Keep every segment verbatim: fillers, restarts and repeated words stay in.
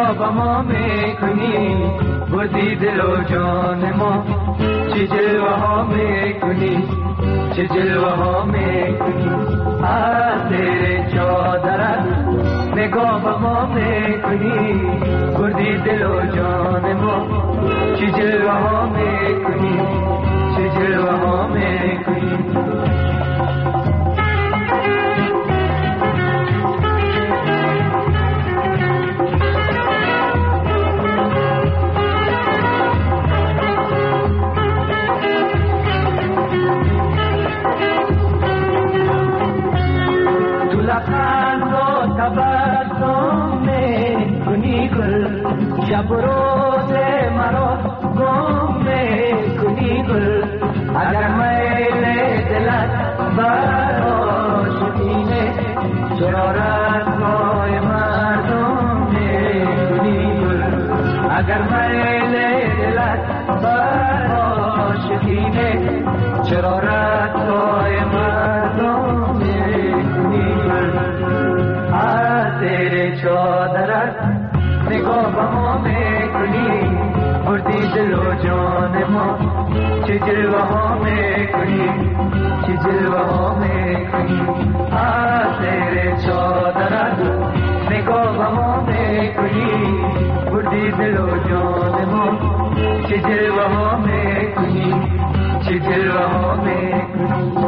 نگاه با ما میکنی بردی دل و جان ما چه جلوه ها میکنی چه جلوه ها میکنی از زیر چادرت نگاه با ما میکنی بردی دل و جان ما چه جلوه ها میکنی چه جلوه ها میکنی شب روز مرا گم میکنی گل اگر میل دلت بر آشینه چرا رسوای مردم میکنی گل اگر میل دلت بر آشینه چرا رسوای مردم میکنی گل از زیر چادرت نگاه با ما میکنی بردی دل و جان ما چه جلوه ها میکنی چه جلوه ها میکنی از زیر چادرت نگاه با ما میکنی بردی دل و جان ما چه جلوه ها میکنی چه جلوه ها میکنی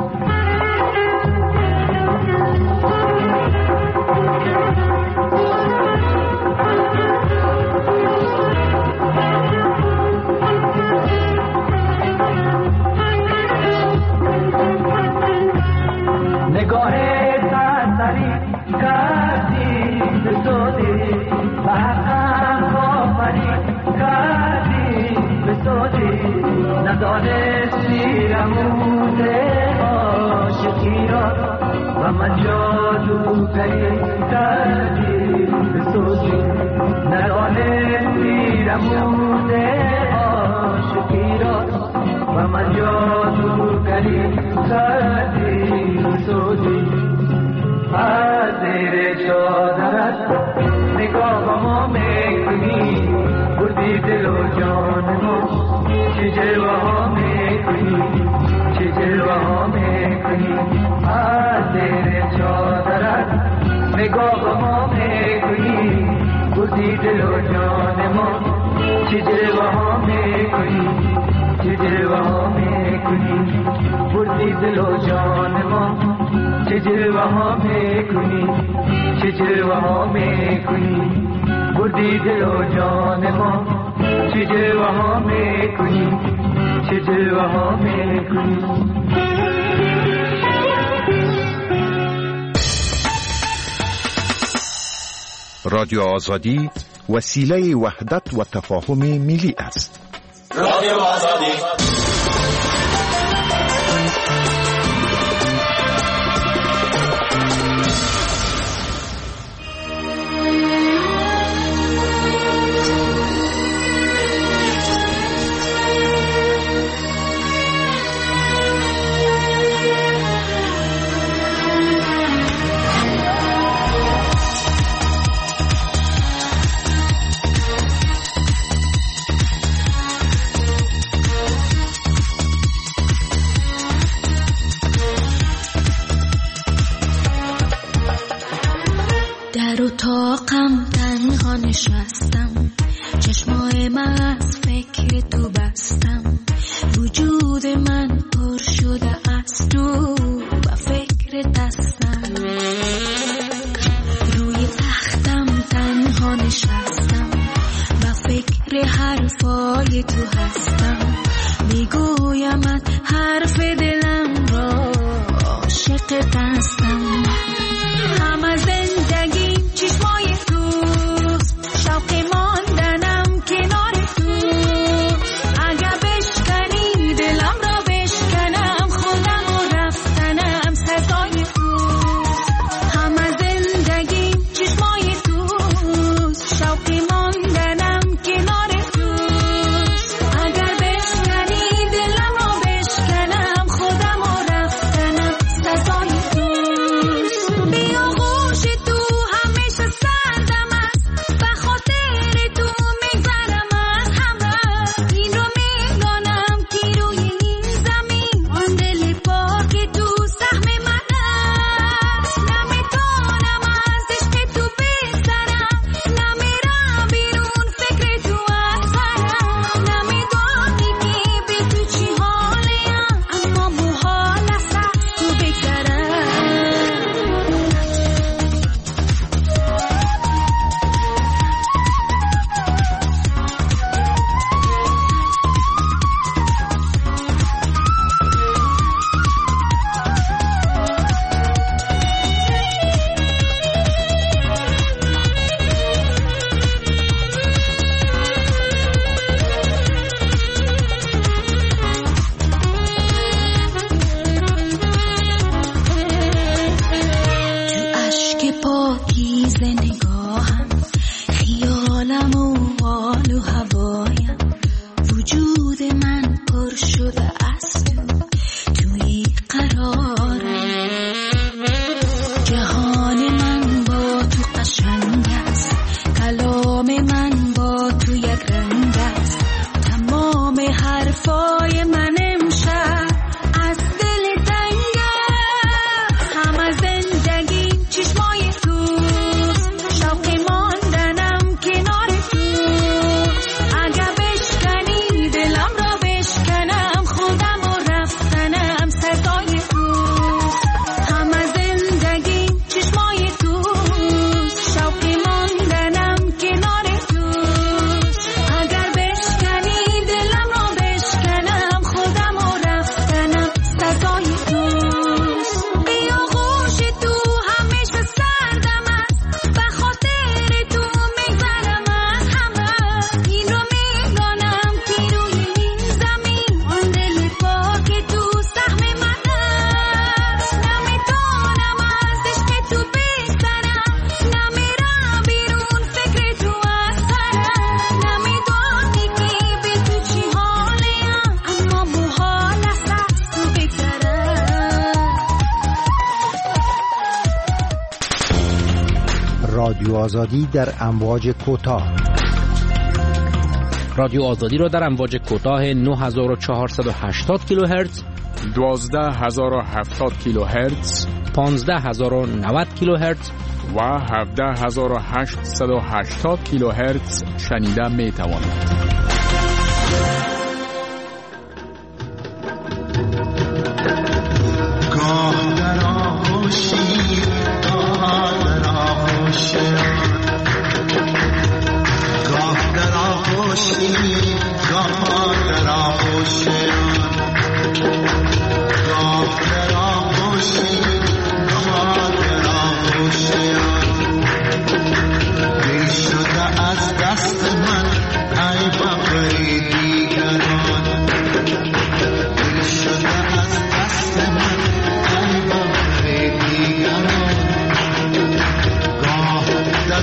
نگاه سرسری کردی به سودی بحقم آفری کردی به سودی ندانستی رموز عاشقی را و من جادوگری کردی به سودی ندانستی رموز عاشقی را و من جادوگری کردی سودی از زیر چادرت نگاه با ما میکنی بردی دل و جان ما چه جلوه ها میکنی چه جلوه ها میکنی از زیر چادرت نگاه با ما میکنی بردی دل و جان ما چه جلوه ها میکنی چه جلوه ها میکنی بردی دل و جان ما چه جلوه ها میکنی چه جلوه ها میکنی بردی دل و جان ما چه جلوه ها میکنی چه جلوه ها میکنی رادیو آزادی وسیله وحدت و تفاهم ملی است. رادیو آزادی در اتاقم تنها نشستم چشمای من از فکر تو بستم وجود من پر شده از تو و فکر دستم روی تختم تنها نشستم و فکر حرفای تو هستم میگویم حرف دلم را عاشق دستم هم از زندگی چشمای توست شوق ماندنم کنار تو اگر بشکنی دلم را بشکنم خودم و رفتنم سزای تو هم از زندگی چشمای توست شوق ماندنم کنار تو اگر بشکنی دلم را بشکنم خودم و رفتنم سزای تو بیا گوش حال و هوایم وجود من پر شده از تو توی قرارم جهان من با تو قشنگ است کلام من با تو یک رنگ است تمام حرفای من امشب از دل تنگ است همه زندگی چشمای توست شوق ماندنم کنار توست اگه بشکنی دلم را بشکنم خودم و رفتنم سزای توست همه زندگی چشمای توست شوق ماندنم کنار توست اگر بشکنی دلم را بشکنم خودم و رفتنم سزای توست بیا غوش تو همیشه سردم است به خاطر تو میگذرم از همه این رو میدانم که روی این زمین آن دل پاک تو سهم من است نمیتونم از عشق تو بگذرم نمیرم بیرون فکر تو از سرم نمیدانی که به تو چی حالیم اما محال است از تو بگذرم رادیو آزادی در امواج کوتاه. رادیو آزادی را در امواج کوتاه نه هزار و چهارصد و هشتاد کیلوهرتز، دوازده هزار و هفتاد کیلوهرتز پانزده هزار و نود کیلوهرتز و هفده هزار و هشتصد و هشتاد کیلوهرتز شنیده می توانید. گاه در آغوشی گاه در آغوشی گاه در آغوشی گاه در آغوشی گاه در آغوشی گاه در آغوشی دل شده از دست من ای بغیر دیگران دل شده از دست من ای بغیر دیگران گاه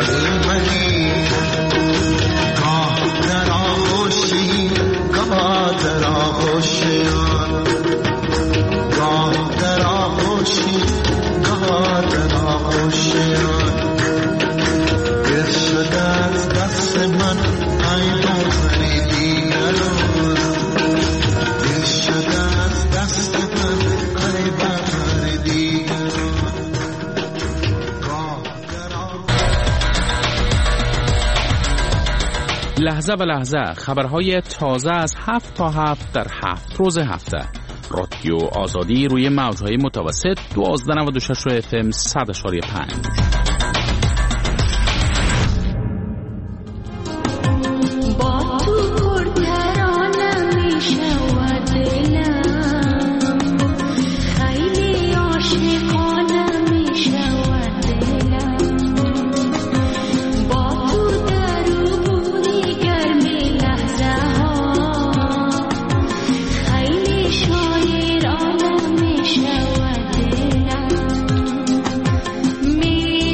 دل منی گاه در آغوشی گاه در آغوشیان گاه در آغوشی گاه در آغوشیان گل شده از دست من ای بغزن دیگران گل شده از دست من ای بغزن دیگران لحظه به لحظه خبرهای تازه از هفت تا هفت در هفت روز هفته. رادیو آزادی روی موجهای متوسط دوازده نود و شش اف ام صد اشاری پنج. Me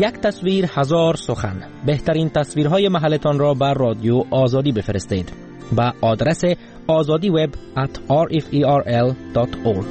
یک تصویر هزار سخن. بهترین تصویرهای محلتان را بر رادیو آزادی بفرستید با آدرس azadi web at r f e r l dot org.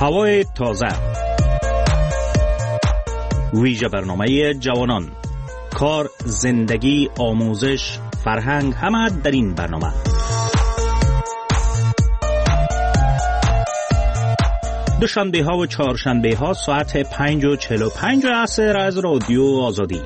هوای تازه، ویژه برنامه جوانان، کار، زندگی، آموزش، فرهنگ، همه در این برنامه. دوشنبه ها و چهارشنبه ها ساعت پنج و چهل و پنج عصر از رادیو آزادی.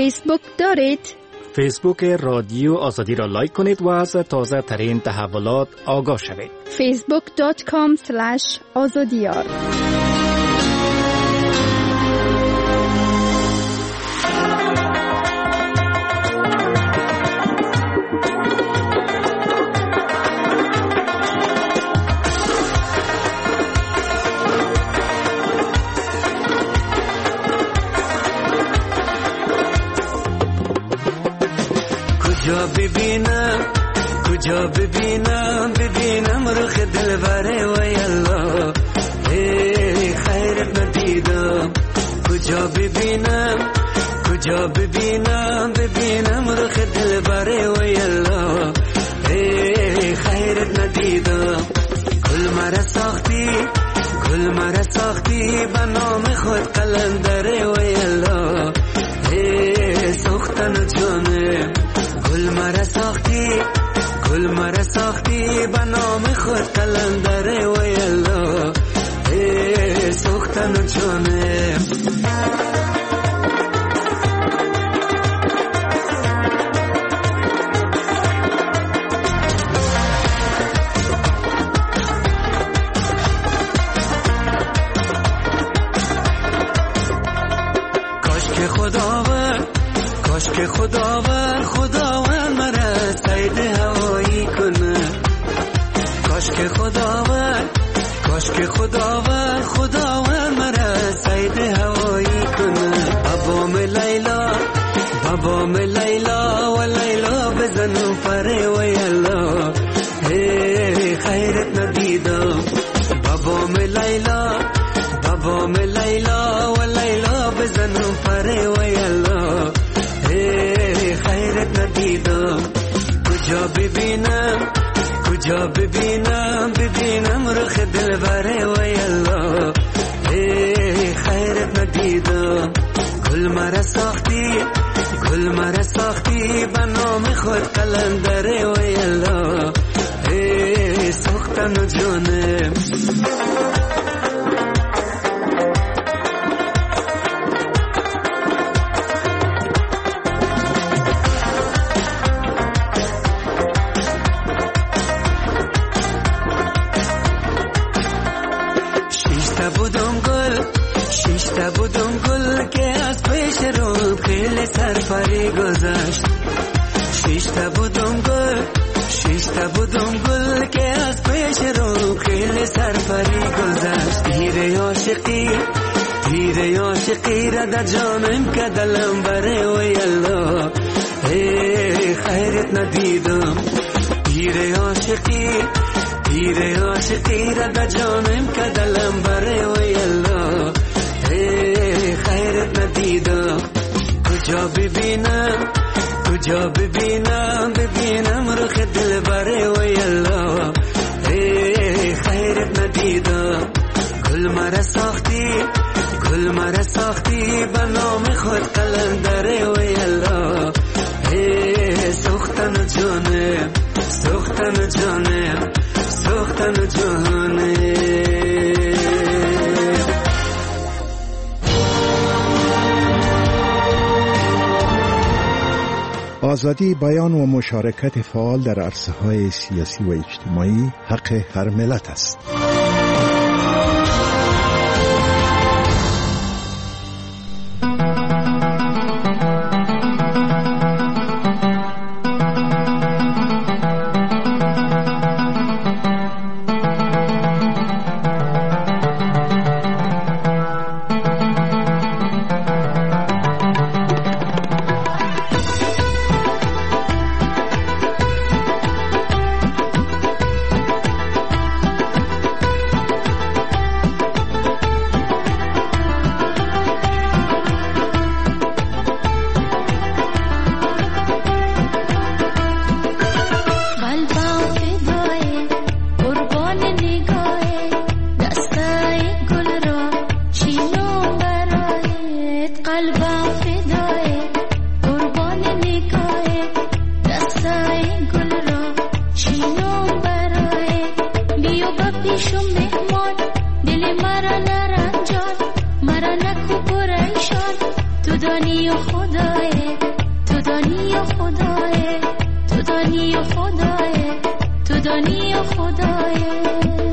فیسبوک دارید؟ فیسبوک رادیو آزادی را لایک کنید و از تازه ترین تحولات آگاه شوید. فیسبوک دات کام اسلش آزادیار. کجا ببینم کجا ببینم ببینم رخ دلبره و یلا ای خیرت ندیدم کجا ببینم کجا ببینم ببینم رخ دلبره و یلا ای خیرت ندیدم گل مرا ساختی گل مرا ساختی به نام خود قلندره و یلا ای سوختن جانه گل مرا ساختی گل مرا ساختی به نام خود قلندره و یلا ای سوختن جانه کاش که خداوند کاش که خداوند خداوند مرا صید هوایی کنه کاش که خداوند کاش که خداوند خداوند مرا صید هوایی کنه بابام لیلا بابام لیلا و لیلا بزنم پره و یلا ای خیرت ندیدم بابام لیلا بابام لیلا و لیلا بزنم پره و یلا ای خیرت ندیدم کجا ببینم کجا ببینم ببینم رخ دلبره و یلا ای خیرت ندیدم گل مرا ساختی گل مرا ساختی به نام خود قلندره و یلا ای سوختن جانم بودم گل شیشتا بودم گل که از پیش رو خیلی سرپری گذشت شیشتا بودم گل شیشتا بودم گل که از پیش رو خیلی سرپری گذشت تیره عاشقی تیره عاشقی را در جانم که دلم بره و یلا ای خیرت ندیدم تیره عاشقی تیره عاشقی را در جانم که دلم بره و یلا ای خیرت ندیدم کجا ببینم کجا ببینم ببینم رخ دل بره و یلا ای خیرت ندیدم گل مرا ساختی گل مرا ساختی به نام خود قلندره و یلا ای سوختن جانم سوختن جانم سوختن جانم آزادی بیان و مشارکت فعال در عرصه‌های سیاسی و اجتماعی حق هر ملت است. دانی و خدای و خدای تو دانی و خدای تو دانی و خدای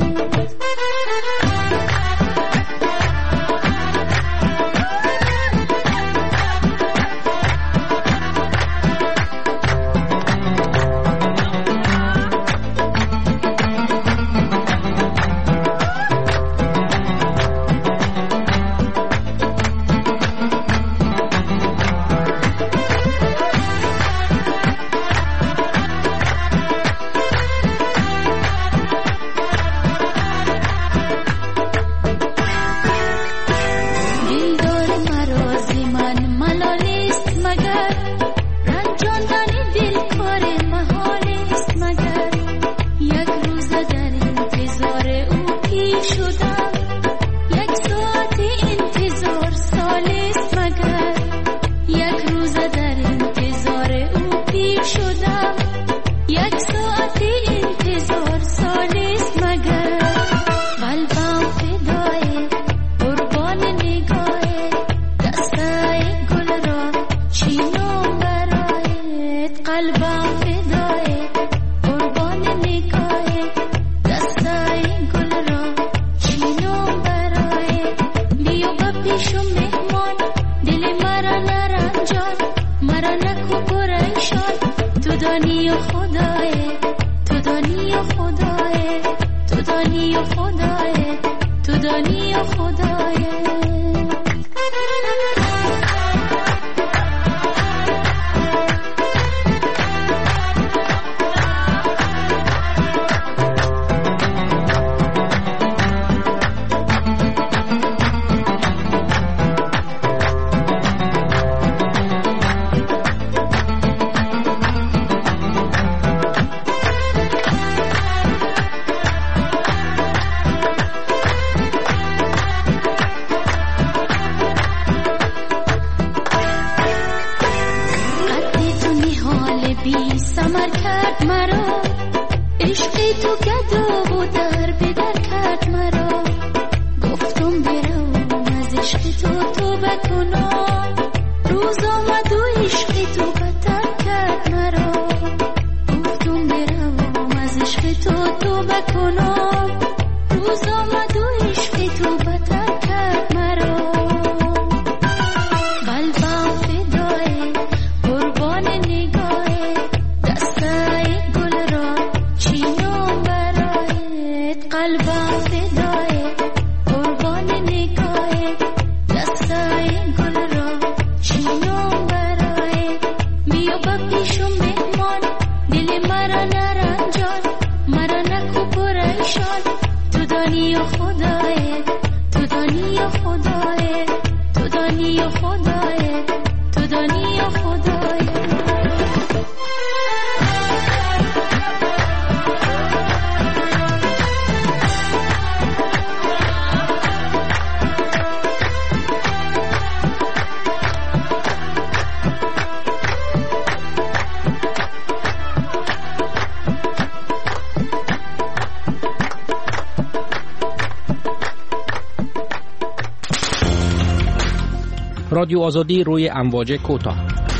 رادیو آزادی روی امواج کوتاه.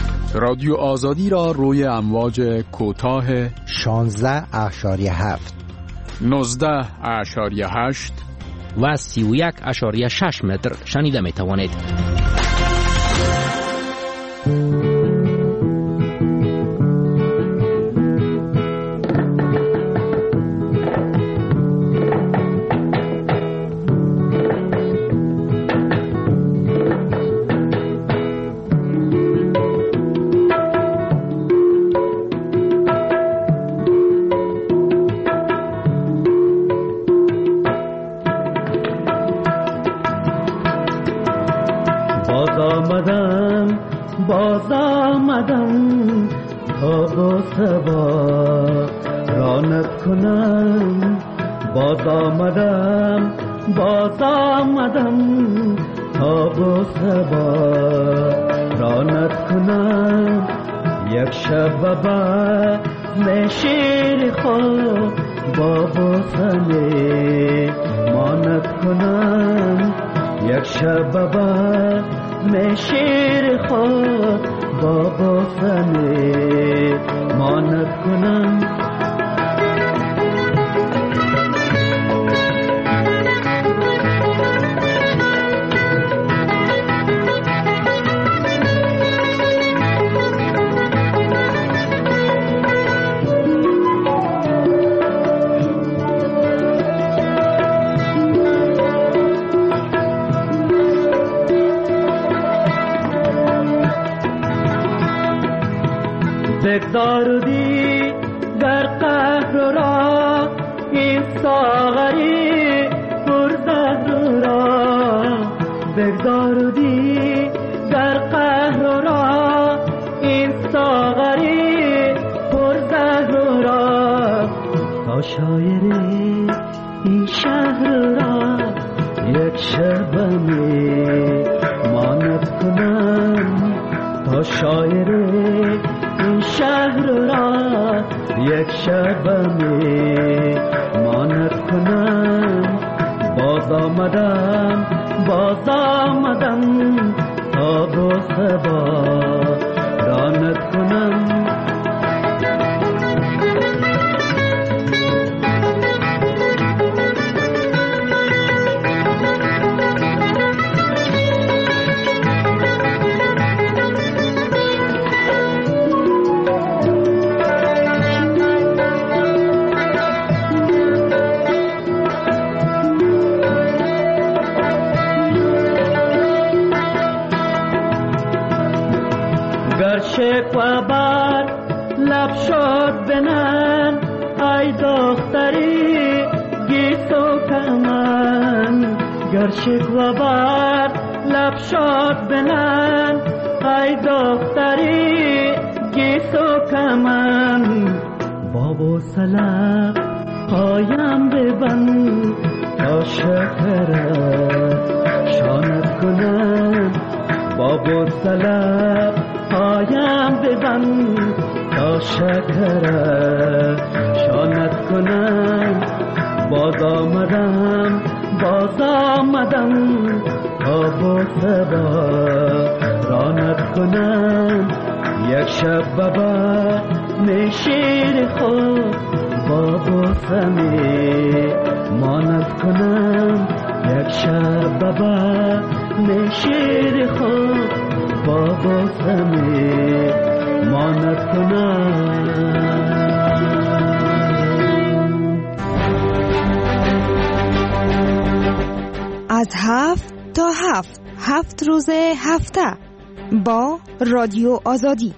رادیو آزادی را روی امواج کوتاه شانزده اشاریه هفت نوزده اشاریه هشت و سی و یک اشاریه شش متر شنیده می توانید. باز آمدم تا با سبا رانت کنم. باز آمدم باز آمدم تا با سبا رانت کنم. یک شب بعد شیر خود با بوسنه مانت کنم. یک شب بعد شیر خود بابا سمه مانت کنم بگذارودی در قهر را این ساغری پرزد را بگذارودی در قهر را این ساغری پرزد را تا شاعری این شهر را یک شبمی ماند کنم تا شاعری این شهر را یک شبمی ماند کنم باز آمدم باز آمدم تا با سبا رانت کنم شکوه بر لب شد بنن ای دختری گیس و کمن گر شکوه بر لب شد بنن ای دختری گیس و کمن بابو سلام پایم ببند تا شکرت شانت کنم بابو سلام پایم ببند تا شکرت شانت کنم باز آمدم باز آمدم تا با سبا رانت کنم یک شب بابا می شیر خود بابا سمی ماند کنم یک شب بابا می شیر خود بابا سمی ماند کنم از هفت تا هفت هفت روز هفته با رادیو آزادی.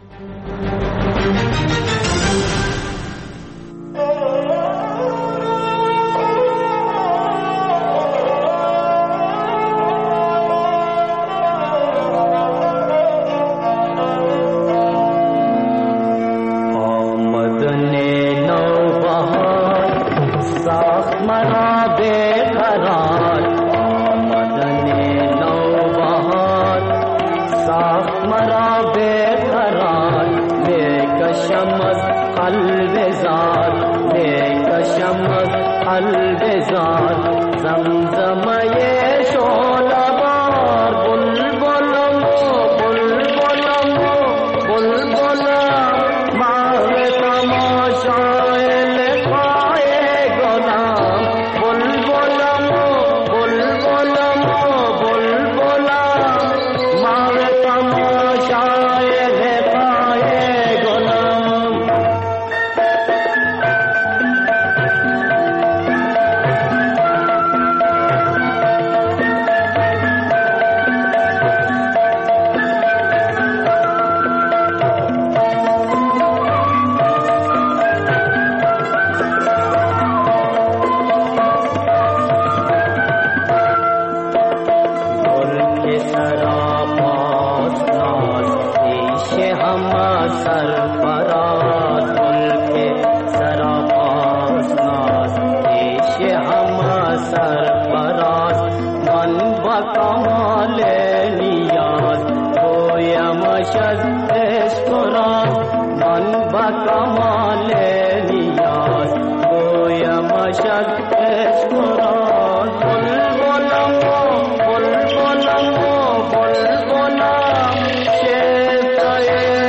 بل بلم و بل بلم شیفته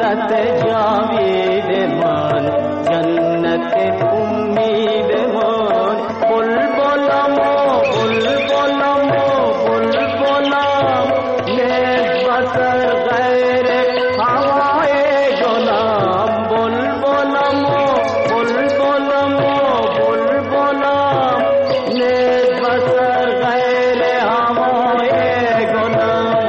جنت جاوید من جنت امید من بلبلم و بلبلم و بلبلم نیست بسر غیر هوای گلم بلبلم و بلبلم و بلبلم نیست بسر غیر هوای گلم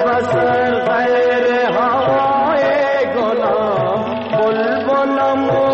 Namo